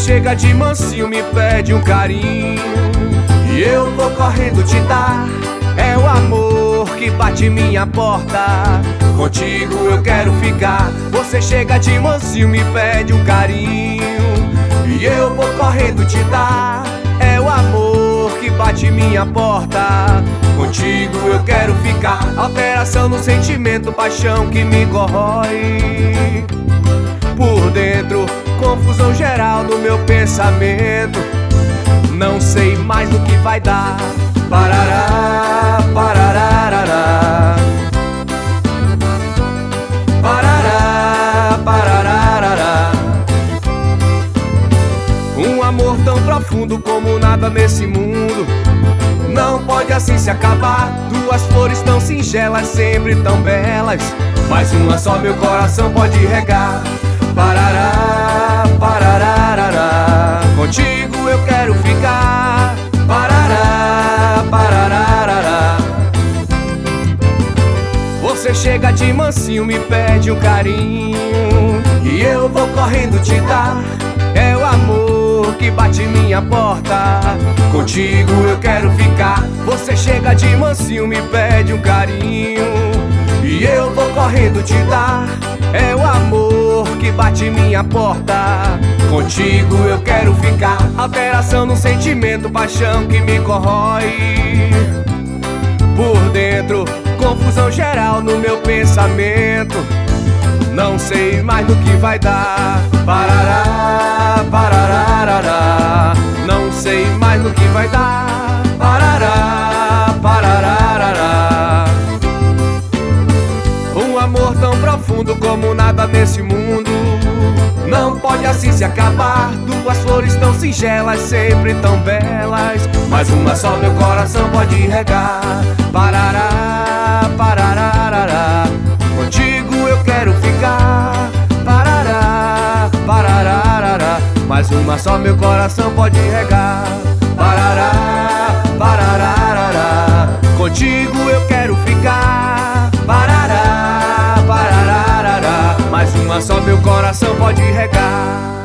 chega de mansinho, me pede um carinho e eu vou correndo te dar. É o amor que bate minha porta, contigo eu quero ficar. Você chega de mansinho, me pede um carinho e eu vou correndo te dar. É o amor que bate minha porta, contigo eu quero ficar. Alteração no sentimento, paixão que me corrói por dentro, confusão geral no meu pensamento. Não sei mais o que vai dar. Parará, parará, parará, parará. Um amor tão profundo como nada nesse mundo não pode assim se acabar. Duas flores tão singelas, sempre tão belas, mas uma só meu coração pode regar. Parará, parará, contigo eu quero ficar. Parará, parará. Você chega de mansinho, me pede um carinho e eu vou correndo te dar. É o amor que bate minha porta, contigo eu quero ficar. Você chega de mansinho, me pede um carinho e eu vou correndo te dar. É o amor que bate minha porta, contigo eu quero ficar. Alteração no sentimento, paixão que me corrói por dentro, confusão geral no meu pensamento. Não sei mais do que vai dar. Parará, parará, não sei mais do que vai dar. Parará, parará. Um amor tão profundo como nada nesse mundo não pode assim se acabar. Duas flores tão singelas, sempre tão belas, mas uma só meu coração pode regar. Parará, parará, contigo eu quero ficar. Parará, parará, mas uma só meu coração pode regar. Parará, parará, contigo eu quero ficar. Parará, parará, mas uma só meu coração pode regar.